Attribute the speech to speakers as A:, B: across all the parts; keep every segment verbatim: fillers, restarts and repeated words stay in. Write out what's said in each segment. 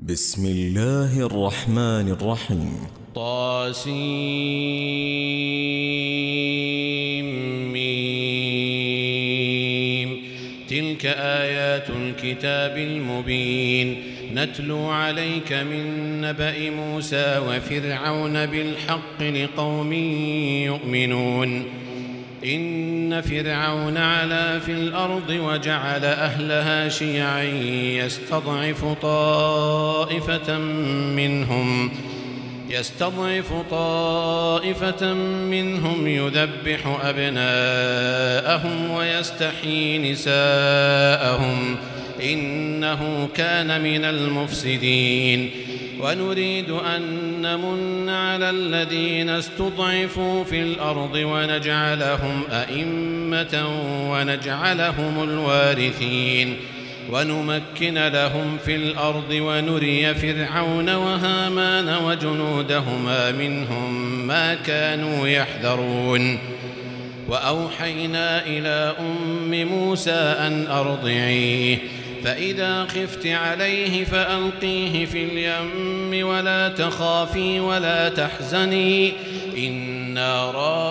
A: بسم الله الرحمن الرحيم.
B: طاسيم ميم. تلك آيات الكتاب المبين نتلو عليك من نبأ موسى وفرعون بالحق لقوم يؤمنون. إن فرعون علا في الأرض وجعل أهلها شيعا يستضعف طائفة منهم يستضعف طائفة منهم يذبح أبناءهم ويستحيي نساءهم إنه كان من المفسدين. ونريد أن نمن على الذين استضعفوا في الأرض ونجعلهم أئمة ونجعلهم الوارثين ونمكن لهم في الأرض ونري فرعون وهامان وجنودهما منهم ما كانوا يحذرون. وأوحينا إلى أم موسى أن أرضعيه فإذا خفت عليه فألقيه في اليم ولا تخافي ولا تحزني إنا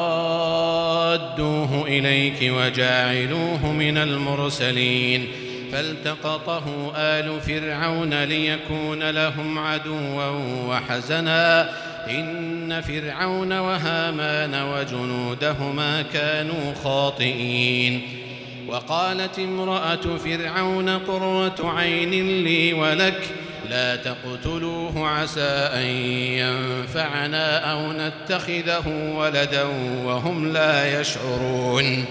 B: رادوه إليك وجاعلوه من المرسلين. فالتقطه آل فرعون ليكون لهم عدوا وحزنا إن فرعون وهامان وجنودهما كانوا خاطئين. وقالت امرأة فرعون قرة عين لي ولك لا تقتلوه عسى أن ينفعنا أو نتخذه ولدا وهم لا يشعرون.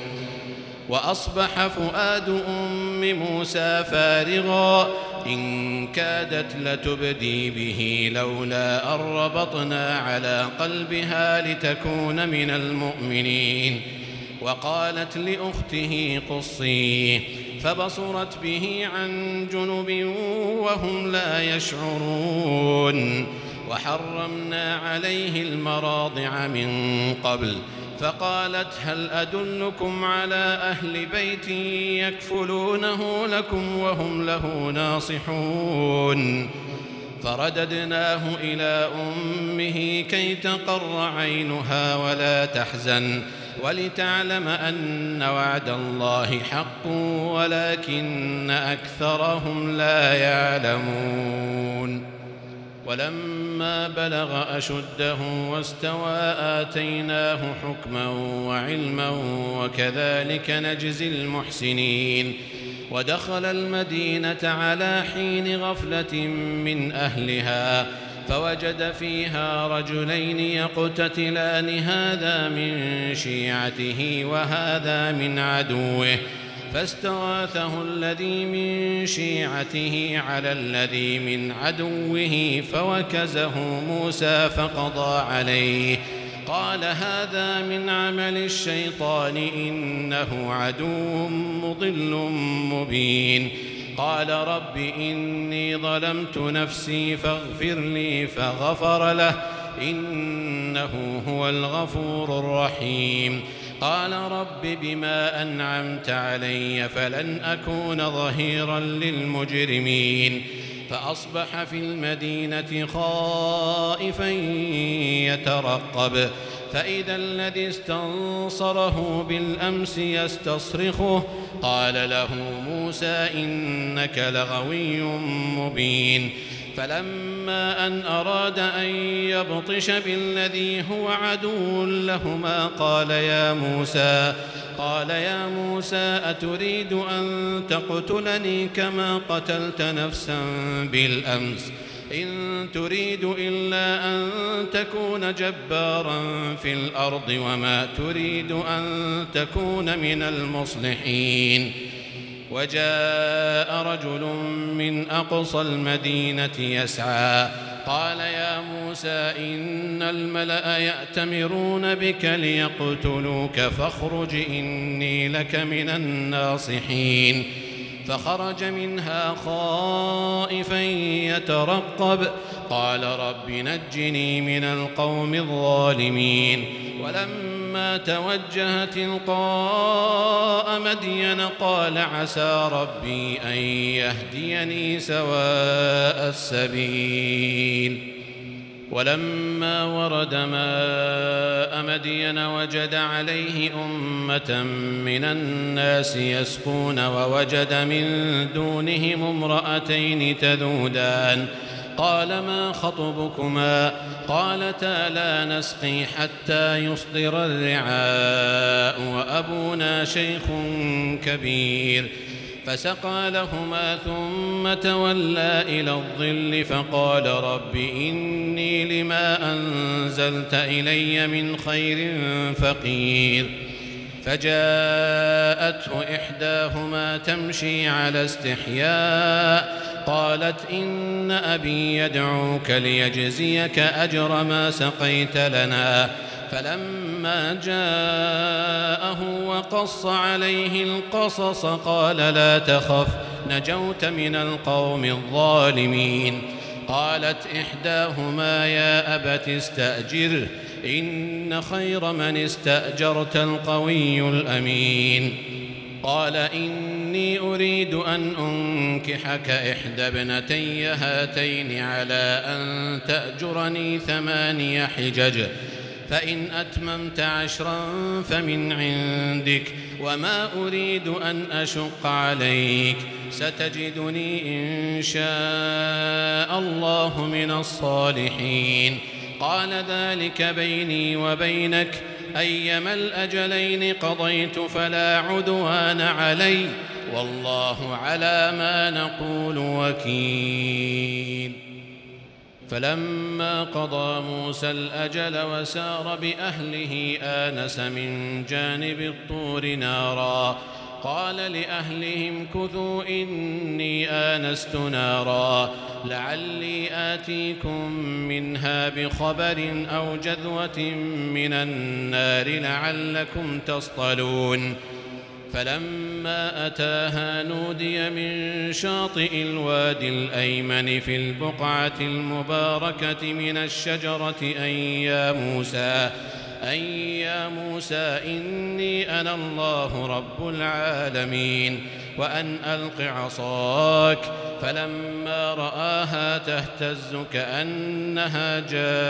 B: وأصبح فؤاد أم موسى فارغا إن كادت لتبدي به لولا أن ربطنا على قلبها لتكون من المؤمنين. وقالت لأخته قصيه فبصرت به عن جنب وهم لا يشعرون. وحرمنا عليه المراضع من قبل فقالت هل أدلكم على أهل بيت يكفلونه لكم وهم له ناصحون. فرددناه إلى أمه كي تقر عينها ولا تحزن ولتعلم أن وعد الله حق ولكن أكثرهم لا يعلمون. ولما بلغ أشده واستوى آتيناه حكما وعلما وكذلك نجزي المحسنين. ودخل المدينة على حين غفلة من أهلها فوجد فيها رجلين يقتتلان هذا من شيعته وهذا من عدوه فاستغاثه الذي من شيعته على الذي من عدوه فوكزه موسى فقضى عليه قال هذا من عمل الشيطان إنه عدو مضل مبين. قال رب إني ظلمت نفسي فاغفر لي فغفر له إنه هو الغفور الرحيم. قال رب بما أنعمت علي فلن أكون ظهيرا للمجرمين. فأصبح في المدينة خائفا يترقب فإذا الذي استنصره بالأمس يستصرخه قال له موسى إنك لغوي مبين. فلما أن أراد أن يبطش بالذي هو عدو لهما قال يا موسى قال يا موسى أتريد أن تقتلني كما قتلت نفسا بالأمس إن تريد إلا أن تكون جبارا في الأرض وما تريد أن تكون من المصلحين. وجاء رجل من أقصى المدينة يسعى قال يا موسى إن الملأ يأتمرون بك ليقتلوك فاخرج إني لك من الناصحين. فخرج منها خائفا يترقب قال رب نجني من القوم الظالمين. ولما فلما توجه تلقاء مدين قال عسى ربي أن يهديني سواء السبيل. ولما ورد ماء مدين وجد عليه أمة من الناس يسقون ووجد من دونهم امرأتين تذودان قال ما خطبكما قالتا لا نسقي حتى يصدر الرعاء وأبونا شيخ كبير فسقى لهما ثم تولى إلى الظل فقال رب إني لما أنزلت إلي من خير فقير. فجاءته إحداهما تمشي على استحياء قالت إن أبي يدعوك ليجزيك أجر ما سقيت لنا. فلما جاءه وقص عليه القصص قال لا تخف نجوت من القوم الظالمين. قالت إحداهما يا أبت استأجره إن خير من استأجرت القوي الأمين. قال إني أريد أن أنكحك إحدى ابنتي هاتين على أن تأجرني ثماني حجج فإن أتممت عشرا فمن عندك وما أريد أن أشق عليك ستجدني إن شاء الله من الصالحين. قال ذلك بيني وبينك أيما الأجلين قضيت فلا عدوان علي والله على ما نقول وكيل. فلما قضى موسى الأجل وسار بأهله آنس من جانب الطور نارا قال لأهلهم كثوا إني آنست نارا لعلي آتيكم منها بخبر أو جذوة من النار لعلكم تصطلون. فلما أتاها نودي من شاطئ الوادي الأيمن في البقعة المباركة من الشجرة أن يا موسى أن يا موسى إني أنا الله رب العالمين وأن ألق عصاك. فلما رآها تهتز كأنها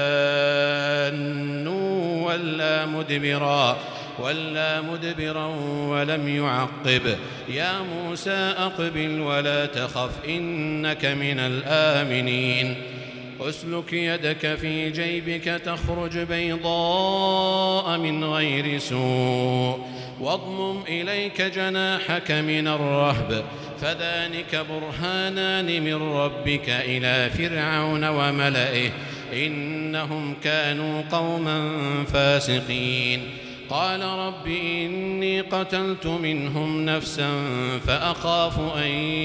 B: جان ولا مدبرا ولا مدبرا ولم يعقب. يا موسى أقبل ولا تخف إنك من الآمنين. أسلك يدك في جيبك تخرج بيضاء من غير سوء واضمم إليك جناحك من الرهب فذلك برهانان من ربك إلى فرعون وملئه إنهم كانوا قوما فاسقين. قال رب إني قتلت منهم نفسا فأخاف أن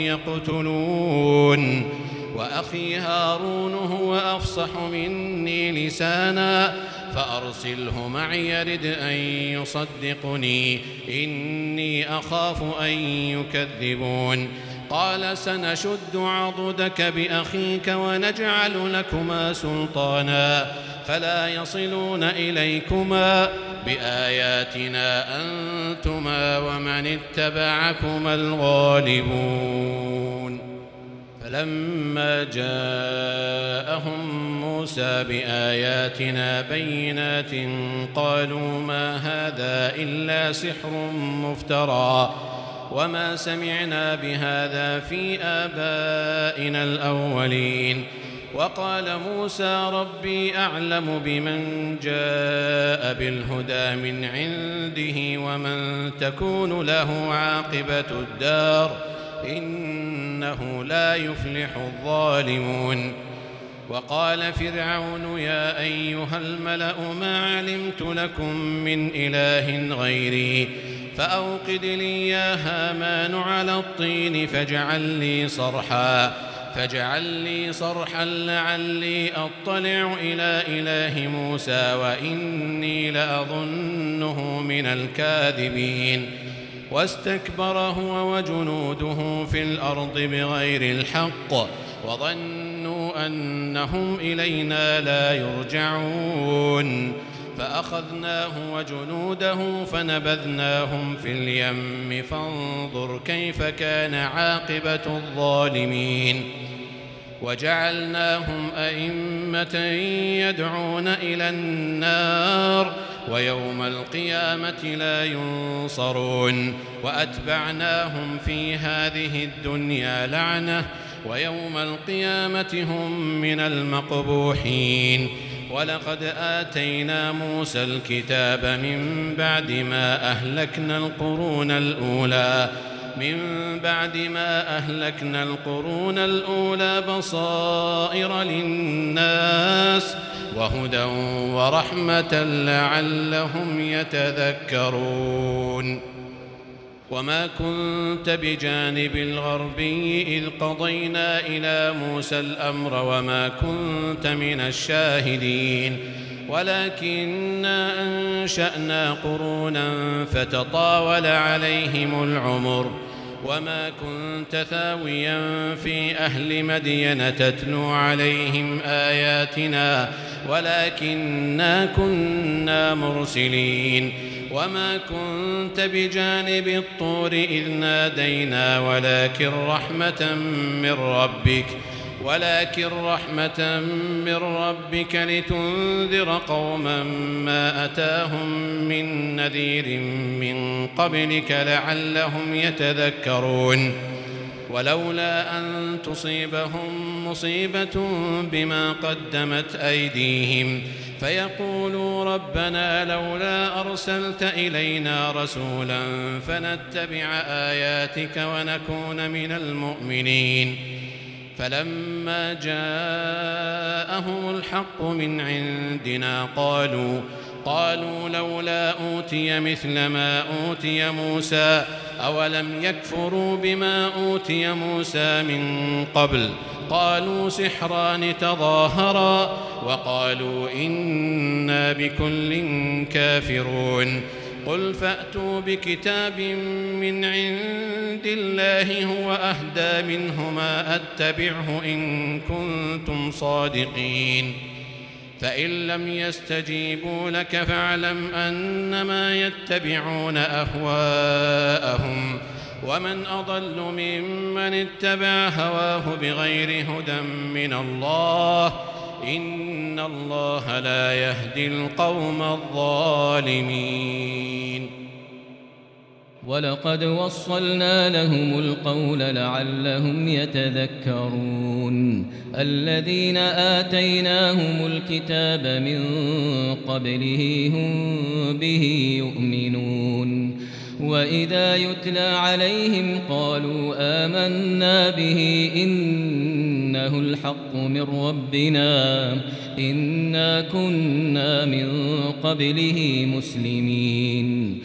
B: يقتلون وأخي هارون هو أفصح مني لسانا فأرسله معي يرد أن يصدقني إني أخاف أن يكذبون. قال سنشد عضدك بأخيك ونجعل لكما سلطانا فلا يصلون إليكما بآياتنا أنتما ومن اتبعكما الغالبون. فلما جاءهم موسى بآياتنا بينات قالوا ما هذا إلا سحر مفترى وما سمعنا بهذا في آبائنا الأولين. وقال موسى ربي أعلم بمن جاء بالهدى من عنده ومن تكون له عاقبة الدار إنه لا يفلح الظالمون. وقال فرعون يا أيها الملأ ما علمت لكم من إله غيري فأوقد لي يا هامان على الطين فاجعل لي صرحا فاجعل لي صرحا لعلي أطلع إلى إله موسى وإني لأظنه من الكاذبين. واستكبر هو وجنوده في الأرض بغير الحق وظنوا أنهم إلينا لا يرجعون. فأخذناه وجنوده فنبذناهم في اليم فانظر كيف كان عاقبة الظالمين وجعلناهم أئمة يدعون إلى النار ويوم القيامة لا ينصرون وأتبعناهم في هذه الدنيا لعنة ويوم القيامة هم من المقبوحين ولقد آتينا موسى الكتاب من بعد ما أهلكنا القرون الأولى من بعد ما أهلكنا القرون الأولى بصائر للناس وهدى ورحمة لعلهم يتذكرون وما كنت بجانب الغربي إذ قضينا إلى موسى الأمر وما كنت من الشاهدين ولكننا أنشأنا قرونا فتطاول عليهم العمر وما كنت ثاويا في أهل مدين تتلو عليهم آياتنا ولكننا كنا مرسلين وما كنت بجانب الطور إذ نادينا ولكن رحمة من ربك ولكن رحمة من ربك لتنذر قوما ما أتاهم من نذير من قبلك لعلهم يتذكرون ولولا أن تصيبهم مصيبة بما قدمت أيديهم فيقولوا ربنا لولا أرسلت إلينا رسولا فنتبع آياتك ونكون من المؤمنين فلما جاءهم الحق من عندنا قالوا قالوا لولا أوتي مثل ما أوتي موسى أولم يكفروا بما أوتي موسى من قبل قالوا سحران تظاهرا وقالوا إنا بكل كافرون قل فأتوا بكتاب من عند الله هو أهدى منهما أتبعه إن كنتم صادقين فإن لم يستجيبوا لك فاعلم أنما يتبعون أهواءهم ومن أضل ممن اتبع هواه بغير هدى من الله إن الله لا يهدي القوم الظالمين
C: ولقد وصلنا لهم القول لعلهم يتذكرون الذين آتيناهم الكتاب من قبله هم به يؤمنون وإذا يتلى عليهم قالوا آمنا به إنه الحق من ربنا إنا كنا من قبله مسلمين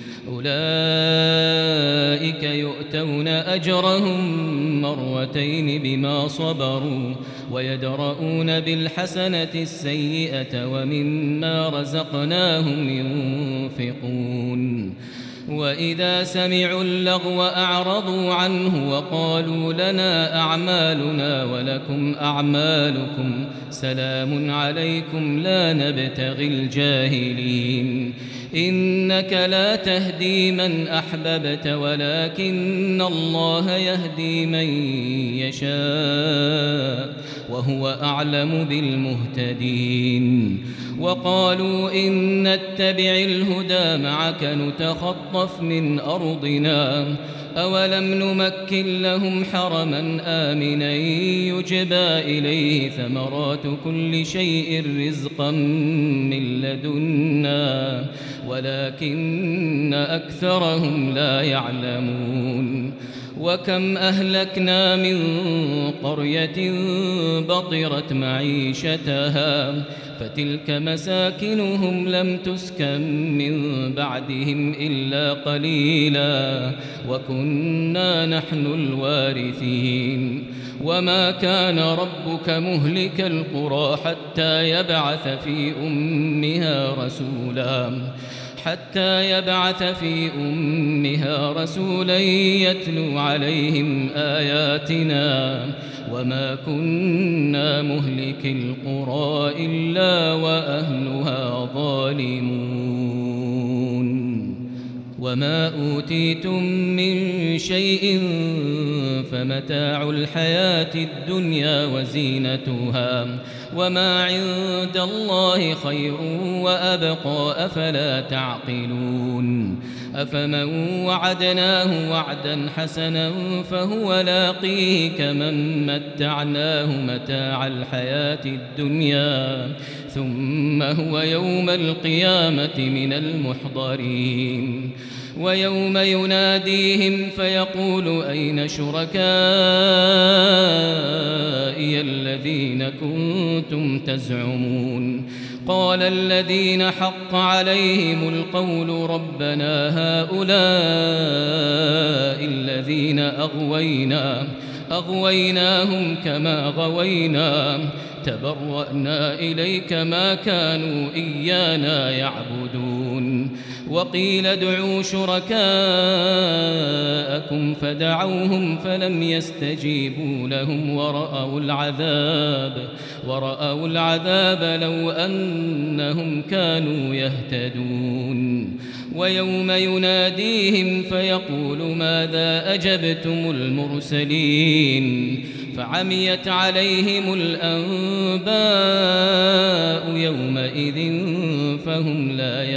C: أولئك يؤتون أجرهم مرتين بما صبروا ويدرؤون بالحسنة السيئة ومما رزقناهم ينفقون وإذا سمعوا اللغو أعرضوا عنه وقالوا لنا أعمالنا ولكم أعمالكم سلام عليكم لا نبتغي الجاهلين إنك لا تهدي من أحببت ولكن الله يهدي من يشاء وهو أعلم بالمهتدين وقالوا إن نتبع الهدى معك نتخطف من أرضنا أولم نمكن لهم حرما آمنا يجبى إليه ثمرات كل شيء رزقا من لدنا ولكن أكثرهم لا يعلمون وكم أهلكنا من قرية بطرت معيشتها فتلك مساكنهم لم تسكن من بعدهم إلا قليلا وكنا نحن الوارثين وما كان ربك مهلك القرى حتى يبعث في أمها رسولا حتى يبعث في أمها رسولا يتلو عليهم آياتنا وما كنا مهلك القرى إلا وأهلها ظالمون وما أوتيتم من شيء فمتاع الحياة الدنيا وزينتها وما عند الله خير وأبقى أفلا تعقلون أفمن وعدناه وعدا حسنا فهو لاقيه كمن متعناه متاع الحياة الدنيا ثم هو يوم القيامة من المحضرين ويوم يناديهم فيقول أين شركائي الذين كنتم تزعمون قال الذين حق عليهم القول ربنا هؤلاء الذين أغوينا أغويناهم كما غوينا تبرأنا إليك ما كانوا إيانا يعبدون وقيل ادعوا شركاءكم فدعوهم فلم يستجيبوا لهم ورأوا العذاب ورأوا العذاب لو أنهم كانوا يهتدون ويوم يناديهم فيقول ماذا أجبتم المرسلين فعميت عليهم الأنباء يومئذ فهم لا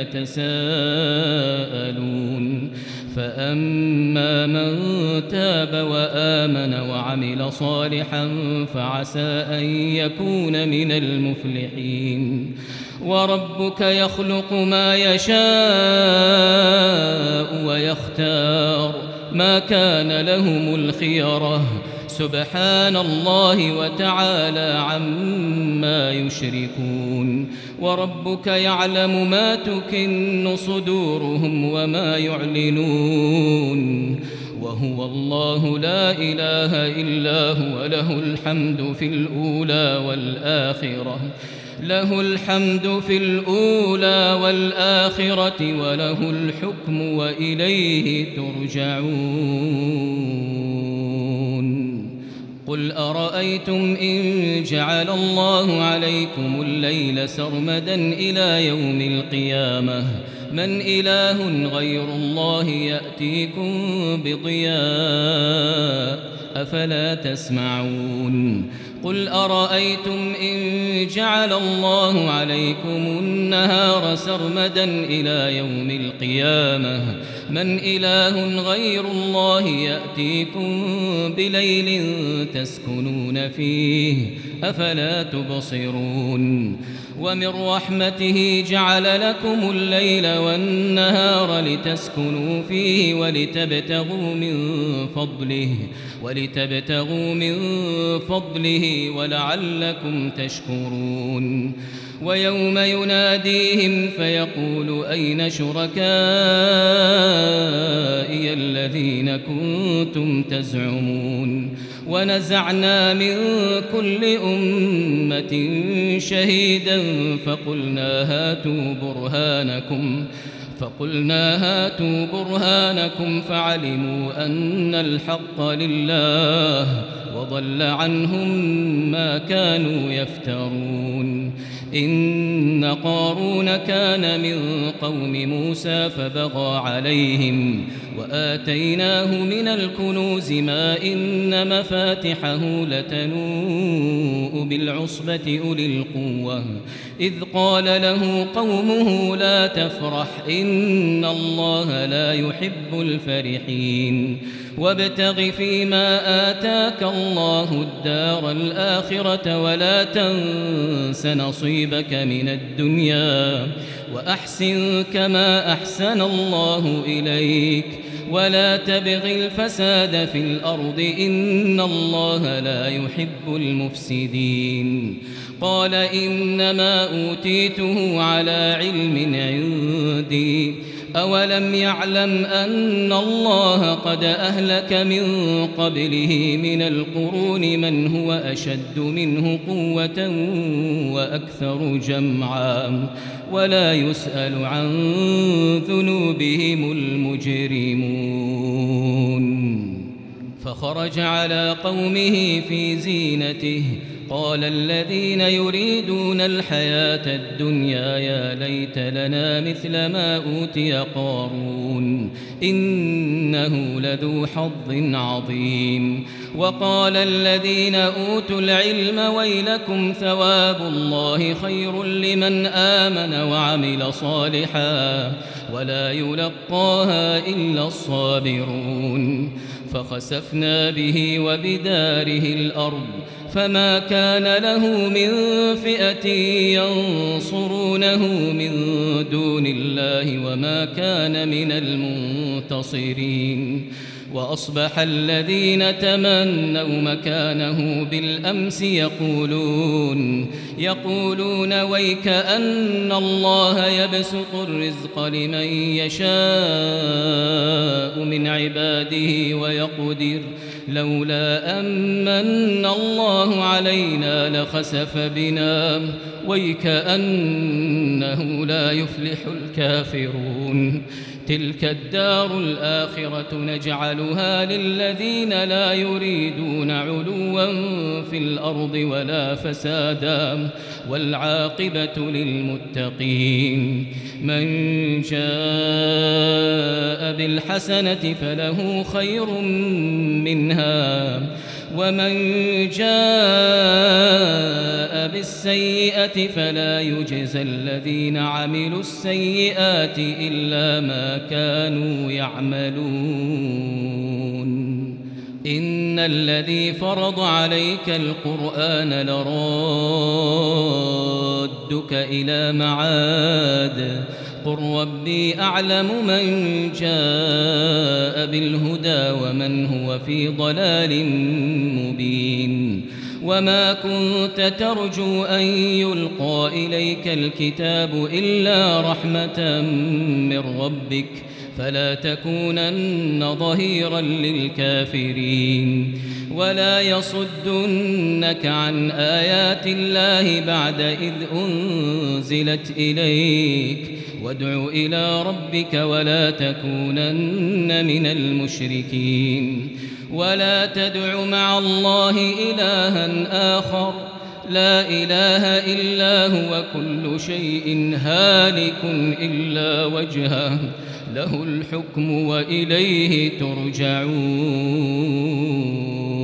C: يتساءلون فأما من تاب وآمن وعمل صالحا فعسى أن يكون من المفلحين وربك يخلق ما يشاء ويختار ما كان لهم الخيرة سبحان الله وتعالى عما يشركون وربك يعلم ما تكن صدورهم وما يعلنون وهو الله لا إله إلا هو له الحمد في الأولى والآخرة له الحمد في الأولى والآخرة وله الحكم وإليه ترجعون قل أرأيتم إن جعل الله عليكم الليل سرمدا إلى يوم القيامة من إله غير الله يأتيكم بضياء أفلا تسمعون قل أرأيتم إن جعل الله عليكم النهار سرمدا إلى يوم القيامة من إله غير الله يأتيكم بليل تسكنون فيه أفلا تبصرون ومن رحمته جعل لكم الليل والنهار لتسكنوا فيه ولتبتغوا من فضله ولتبتغوا من فضله ولعلكم تشكرون ويوم يناديهم فيقول أين شركائي الذين كنتم تزعمون ونزعنا من كل أمة شهيدا فقلنا هاتوا برهانكم فقلنا هاتوا برهانكم فعلموا أن الحق لله وضل عنهم ما كانوا يفترون إن قارون كان من قوم موسى فبغى عليهم وآتيناه من الكنوز ما إن مفاتحه لتنوء بالعصبة أولي القوة إذ قال له قومه لا تفرح إن الله لا يحب الفرحين وابتغ فيما آتاك الله الدار الآخرة ولا تنس نصيبك من الدنيا وأحسن كما أحسن الله إليك ولا تبغ الفساد في الأرض إن الله لا يحب المفسدين قال إنما أوتيته على علم عندي أولم يعلم أن الله قد أهلك من قبله من القرون من هو أشد منه قوة وأكثر جمعا ولا يسأل عن ذنوبهم المجرمون فخرج على قومه في زينته قال الذين يريدون الحياة الدنيا يا ليت لنا مثل ما أوتي قارون إنه لذو حظ عظيم وقال الذين أوتوا العلم ويلكم ثواب الله خير لمن آمن وعمل صالحا ولا يلقاها إلا الصابرون فخسفنا به وبداره الأرض فما كان له من فئة ينصرونه من دون الله وما كان من المنتصرين وأصبح الذين تمنوا مكانه بالأمس يقولون يقولون ويك أن الله يبسط الرزق لمن يشاء من عباده ويقدر لولا أمن الله علينا لخسف بنا ويك أنه لا يفلح الكافرون تلك الدار الآخرة نجعلها للذين لا يريدون علوا في الأرض ولا فسادا والعاقبة للمتقين من جاء بالحسنة فله خير منها ومن جاء بالسيئة فلا يجزى الذين عملوا السيئات إلا ما كانوا يعملون إن الذي فرض عليك القرآن لرادك إلى معاد قل ربي أعلم من جاء بالهدى ومن هو في ضلال مبين وما كنت ترجو أن يلقى إليك الكتاب إلا رحمة من ربك فلا تكونن ظهيرا للكافرين ولا يصدنك عن آيات الله بعد إذ أنزلت إليك وادع إلى ربك ولا تكونن من المشركين ولا تدع مع الله إلها آخر لا إله إلا هو كل شيء هالك إلا وجهه له الحكم وإليه ترجعون